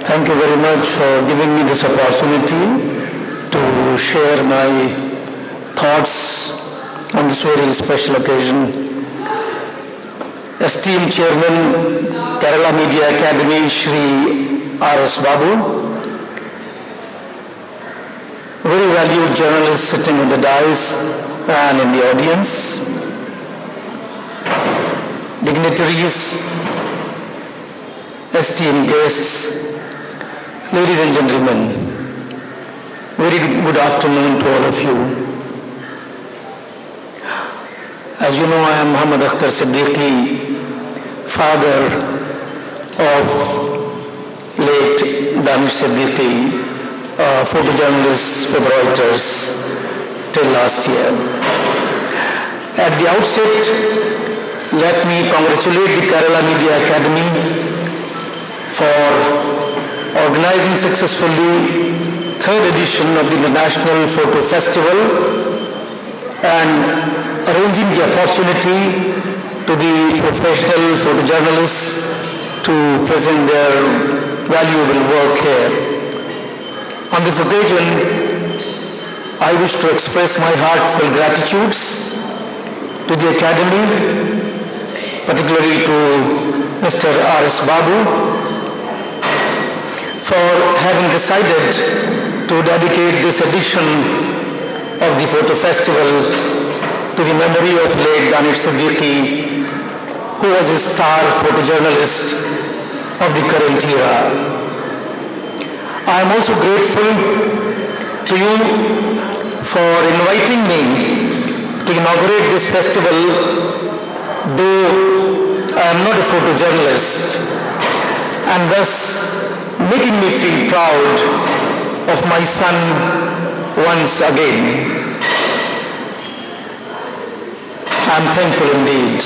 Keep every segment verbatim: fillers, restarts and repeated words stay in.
Thank you very much for giving me this opportunity to share my thoughts on this very special occasion. Esteemed Chairman, Kerala Media Academy, Shri R S Babu, very valued journalists sitting in the dais and in the audience, dignitaries, esteemed guests, ladies and gentlemen, very good afternoon to all of you. As you know, I am Muhammad Akhtar Siddiqui, father of late Danish Siddiqui, uh, photojournalist with Reuters till last year. At the outset, let me congratulate the Kerala Media Academy for organizing successfully third edition of the International Photo Festival and arranging the opportunity to the professional photojournalists to present their valuable work here. On this occasion, I wish to express my heartfelt gratitudes to the Academy, particularly to Mister R S Babu, for having decided to dedicate this edition of the Photo Festival to the memory of late Danish Siddiqui, who was a star photojournalist of the current era. I am also grateful to you for inviting me to inaugurate this festival, though I am not a photojournalist, and thus making me feel proud of my son once again. I am thankful indeed.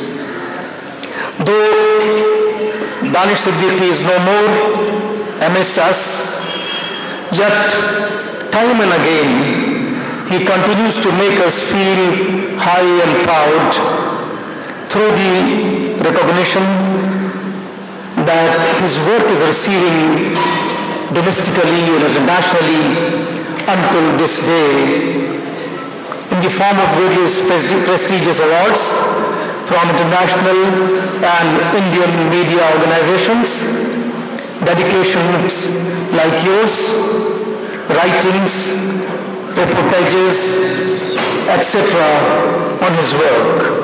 Though Danish Siddiqui is no more amidst us, yet time and again he continues to make us feel high and proud through the recognition that his work is receiving domestically and internationally until this day in the form of various prestigious awards from international and Indian media organizations, dedications like yours, writings, reportages, et cetera on his work.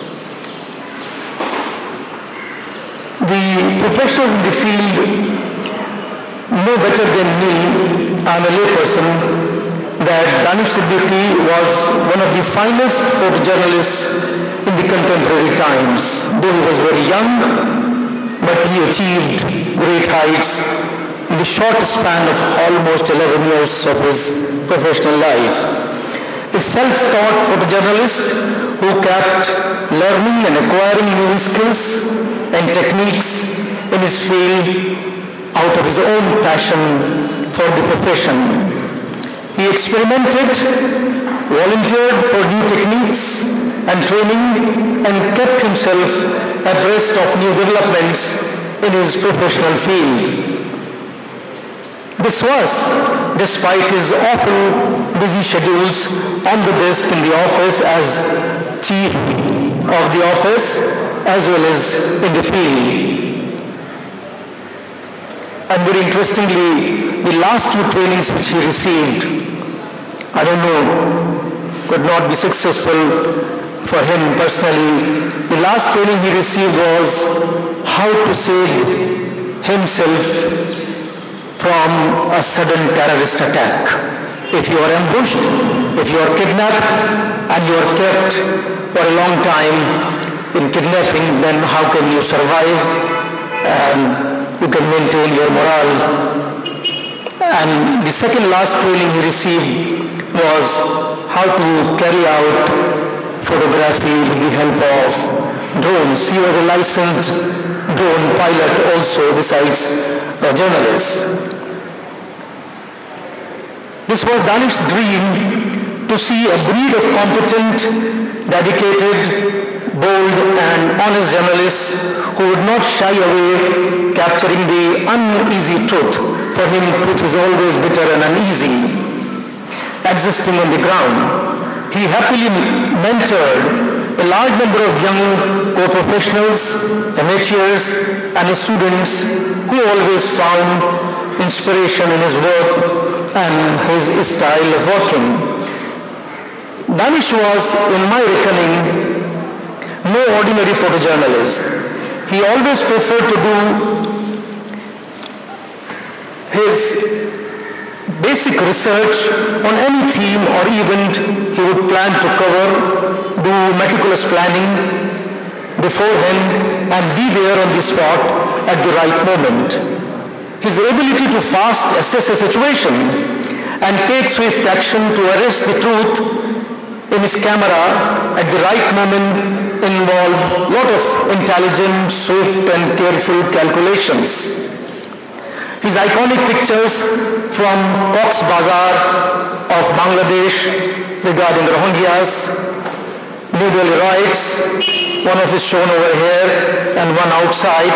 The professionals in the field know better than me, I am a layperson, that Danish Siddiqui was one of the finest photojournalists in the contemporary times. Though he was very young, but he achieved great heights in the short span of almost eleven years of his professional life. A self-taught photojournalist who kept learning and acquiring new skills and techniques in his field out of his own passion for the profession. He experimented, volunteered for new techniques and training, and kept himself abreast of new developments in his professional field. This was despite his often busy schedules on the desk in the office as chief of the office as well as in the field. And very interestingly, the last two trainings which he received, I don't know, could not be successful for him personally. The last training he received was how to save himself from a sudden terrorist attack. If you are ambushed, if you are kidnapped and you are kept for a long time in kidnapping, then how can you survive and you can maintain your morale? And the second last training he received was how to carry out photography with the help of drones. He was a licensed drone pilot also, besides a journalist. This was Danish's dream, to see a breed of competent, dedicated, bold and honest journalist who would not shy away capturing the uneasy truth. For him, truth is always bitter and uneasy, existing on the ground. He happily mentored a large number of young co-professionals, amateurs, and students who always found inspiration in his work and his style of working. Danish was, in my reckoning, no ordinary photojournalist. He always preferred to do his basic research on any theme or event he would plan to cover, do meticulous planning beforehand, and be there on the spot at the right moment. His ability to fast assess a situation and take swift action to arrest the truth in his camera at the right moment involved a lot of intelligent, swift, and careful calculations. His iconic pictures from Cox's Bazar of Bangladesh regarding Rohingyas, New Delhi riots, one of his shown over here and one outside,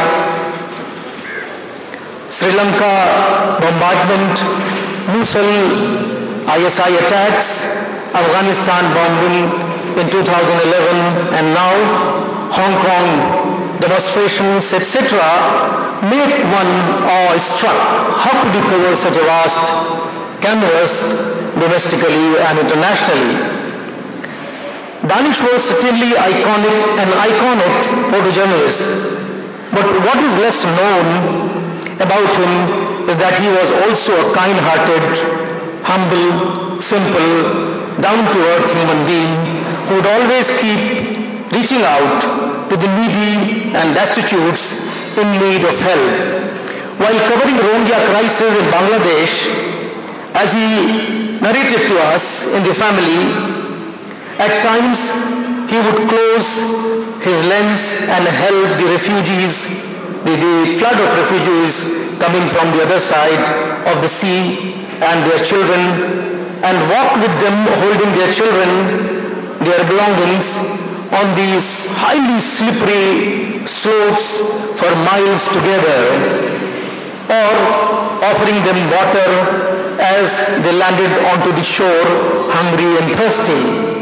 Sri Lanka bombardment, Mosul I S I attacks, Afghanistan bombing in two thousand eleven, and now Hong Kong demonstrations, et cetera, make one awe-struck. How could you cover such a vast canvas domestically and internationally? Danish was certainly iconic, an iconic photojournalist, but what is less known about him is that he was also a kind-hearted, humble, simple, down-to-earth human being who would always keep reaching out to the needy and destitutes in need of help. While covering Rohingya crisis in Bangladesh, as he narrated to us in the family, at times he would close his lens and help the refugees, the, the flood of refugees coming from the other side of the sea and their children, and walk with them holding their children, their belongings, on these highly slippery slopes for miles together, or offering them water as they landed onto the shore hungry and thirsty.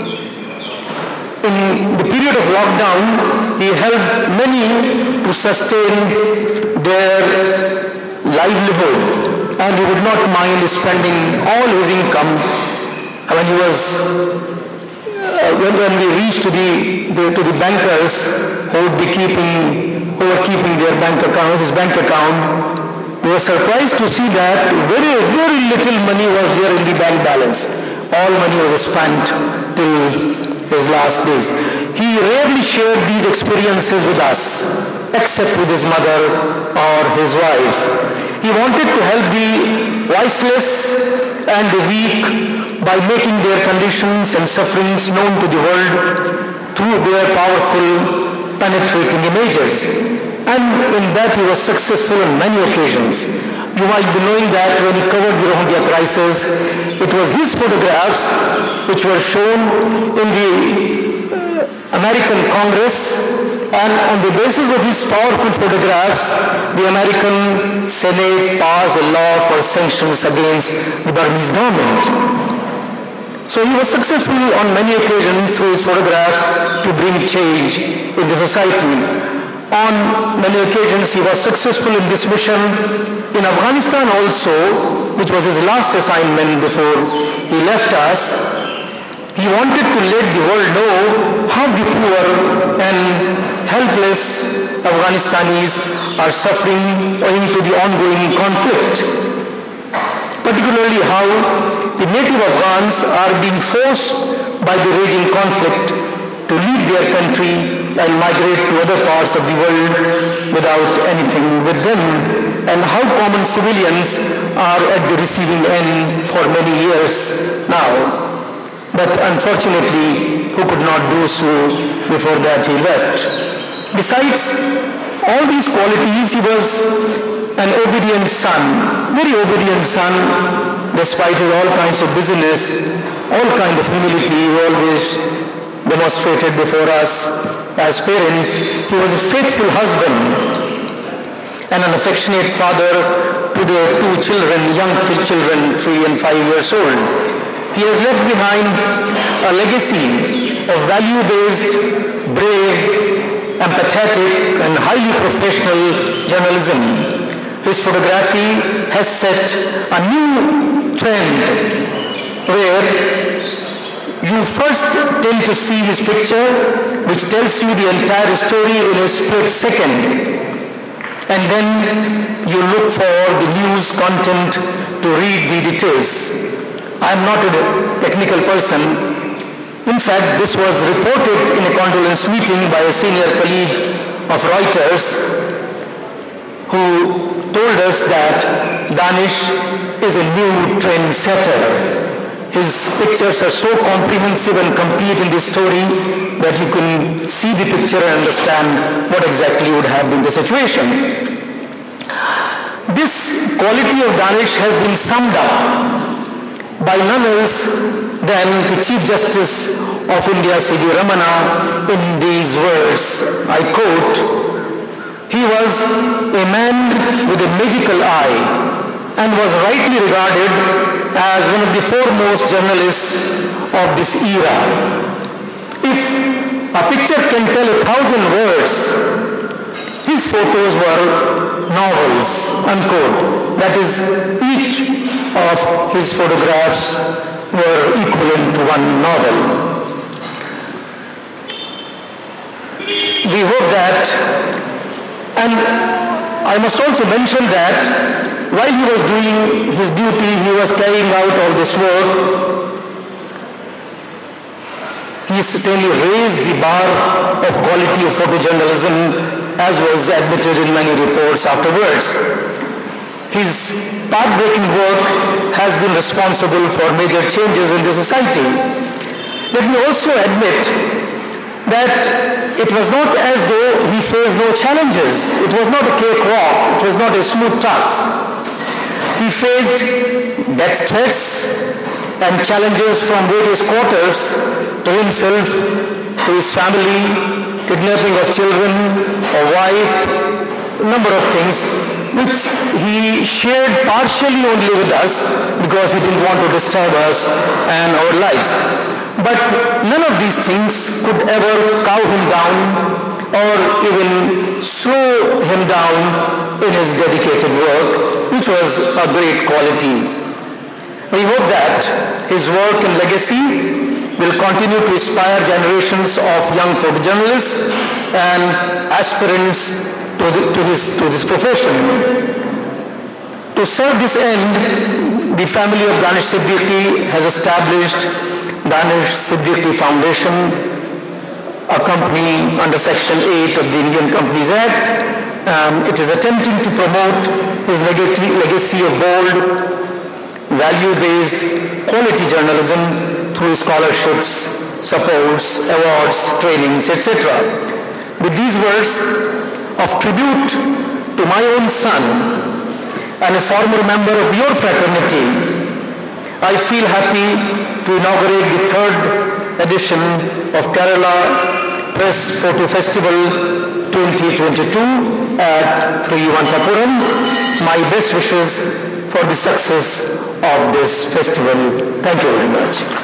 In the period of lockdown, he helped many to sustain their livelihood, and he would not mind spending all his income when he was uh, when, when we reached to the, the to the bankers who would be keeping who were keeping their bank account, his bank account. We were surprised to see that very very little money was there in the bank balance. All money was spent till his last days. He rarely shared these experiences with us, except with his mother or his wife. He wanted to help the voiceless and the weak by making their conditions and sufferings known to the world through their powerful, penetrating images. And in that he was successful on many occasions. You might be knowing that when he covered the Rohingya crisis, it was his photographs which were shown in the American Congress, and on the basis of his powerful photographs, the American Senate passed a law for sanctions against the Burmese government. So he was successful on many occasions through his photographs to bring change in the society. On many occasions he was successful in this mission. In Afghanistan also, which was his last assignment before he left us, he wanted to let the world know how the poor and helpless Afghanistanis are suffering owing to the ongoing conflict. Particularly how the native Afghans are being forced by the raging conflict to leave their country and migrate to other parts of the world without anything with them, and how common civilians are at the receiving end for many years now. But unfortunately, who could not do so before that he left. Besides all these qualities, he was an obedient son, very obedient son, despite his all kinds of busyness, all kinds of humility he always demonstrated before us. as parents, he was a faithful husband and an affectionate father to their two children, young children, three and five years old. He has left behind a legacy of value-based, brave, empathetic, and highly professional journalism. His photography has set a new trend where you first tend to see his picture, which tells you the entire story in a split second. And then you look for the news content to read the details. I'm not a technical person. In fact, this was reported in a condolence meeting by a senior colleague of Reuters who told us that Danish is a new trendsetter. His pictures are so comprehensive and complete in this story that you can see the picture and understand what exactly would have been the situation. This quality of Danish has been summed up by none else than the Chief Justice of India, C V Ramana, in these words. I quote, "He was a man with a magical eye and was rightly regarded as one of the foremost journalists of this era. If a picture can tell a thousand words, his photos were novels," unquote. That is, each of his photographs were equivalent to one novel. We hope that, and I must also mention that while he was doing his duty, he was carrying out all this work, he certainly raised the bar of quality of photojournalism, as was admitted in many reports afterwards. His path-breaking work has been responsible for major changes in the society. Let me also admit that it was not as though he faced no challenges. It was not a cakewalk. It was not a smooth task. He faced death threats and challenges from various quarters to himself, to his family, kidnapping of children, a wife, a number of things, which he shared partially only with us because he didn't want to disturb us and our lives. But none of these things could ever cow him down or even slow him down in his dedicated work, which was a great quality. We hope that his work and legacy will continue to inspire generations of young photojournalists and aspirants to, the, to, his, to this profession. To serve this end, the family of Danish Siddiqui has established Danish Siddiqui Foundation, a company under Section eight of the Indian Companies Act. Um, it is attempting to promote his legacy, legacy of bold, value-based, quality journalism through scholarships, supports, awards, trainings, et cetera. With these words of tribute to my own son and a former member of your fraternity, I feel happy to inaugurate the third edition of Kerala Press Photo Festival twenty twenty-two at Thiruvananthapuram. My best wishes for the success of this festival. Thank you very much.